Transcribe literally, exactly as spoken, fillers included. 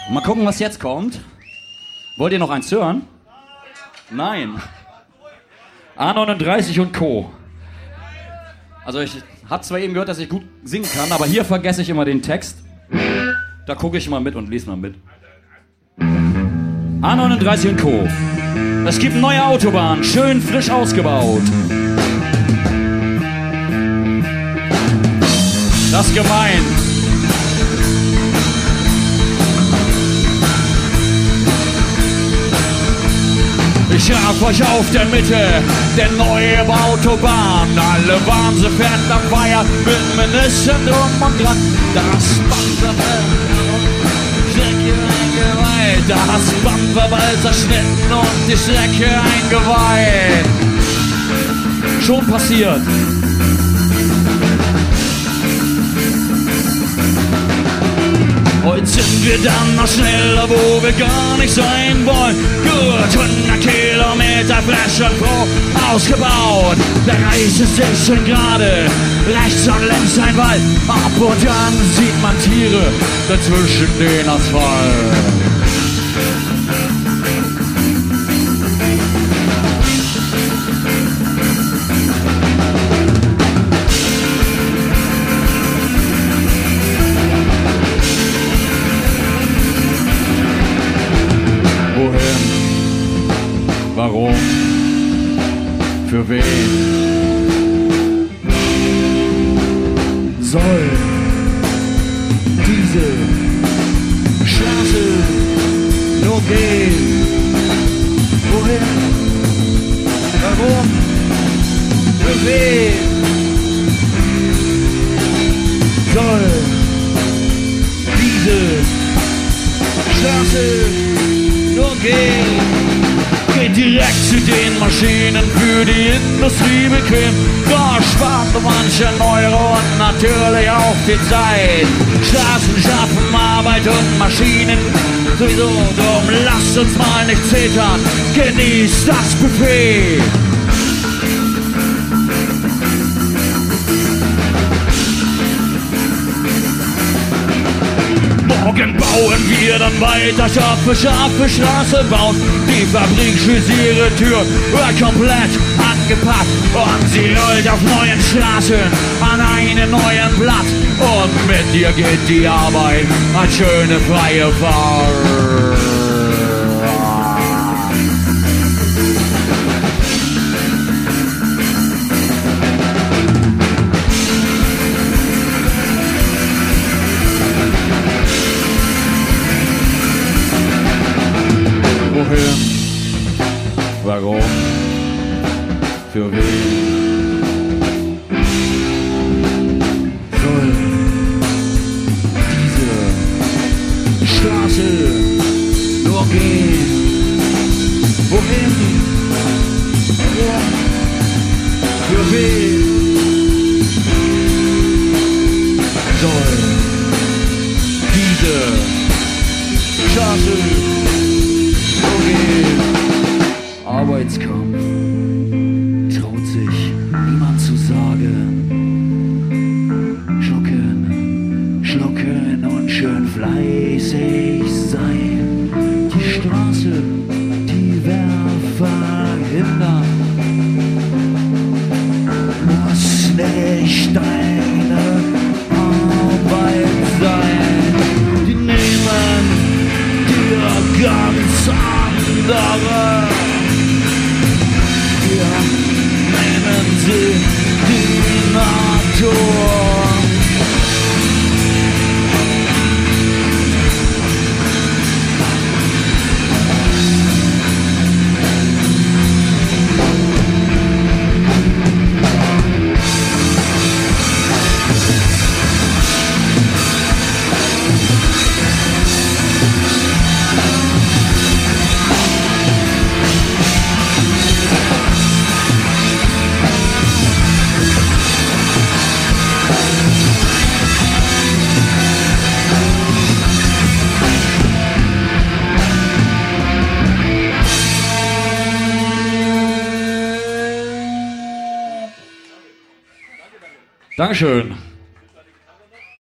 Mal gucken, was jetzt kommt. Wollt ihr noch eins hören? Nein. A neununddreißig und Co. Also ich hab zwar eben gehört, dass ich gut singen kann, aber hier vergesse ich immer den Text. Da gucke ich mal mit und lese mal mit. A neununddreißig und Co. Es gibt eine neue Autobahn, schön frisch ausgebaut. Das ist gemein. Ich traf euch auf der Mitte der neuen Autobahn. Alle waren so fern am Feier mit Ministern drum und dran. Das Band war eingeweiht. Das Band war bald zerschnitten und die Strecke eingeweiht. Schon passiert. Heute sind wir dann noch schneller, wo wir gar nicht sein wollen. Gut hundert Kilometer Flash und Pro ausgebaut. Der Reis ist sechzehn Grad, rechts und links ein Wald. Ab und an sieht man Tiere dazwischen den Asphalt. Warum? Für wen? Soll diese Straße nur gehen? Wohin? Warum? Für wen? Soll diese Straße nur gehen? Geht direkt zu den Maschinen, für die Industrie bequem. Da spart manche Euro und natürlich auch die Zeit. Straßen schaffen Arbeit und Maschinen sowieso. Drum lasst uns mal nicht zittern, genießt das Buffet. Morgen bauen wir dann weiter, Schaf für Schaf für Straße bauen. Die Fabrik schließt ihre Tür, wird komplett angepackt. Und sie rollt auf neuen Straßen an einem neuen Blatt. Und mit ihr geht die Arbeit als schöne freie Fahrt. Wohin? Warum? Für wen? Soll diese Straße nur gehen? Wohin? Warum? Für wen? Soll diese Straße Arbeitskampf traut sich niemand zu sagen. Schlucken, schlucken und schön fleißig sein. Die Straße, die wir verhindern, muss nicht deine Arbeit sein. Die nehmen dir ganz andere. Nehmen Sie die Natur. Dankeschön.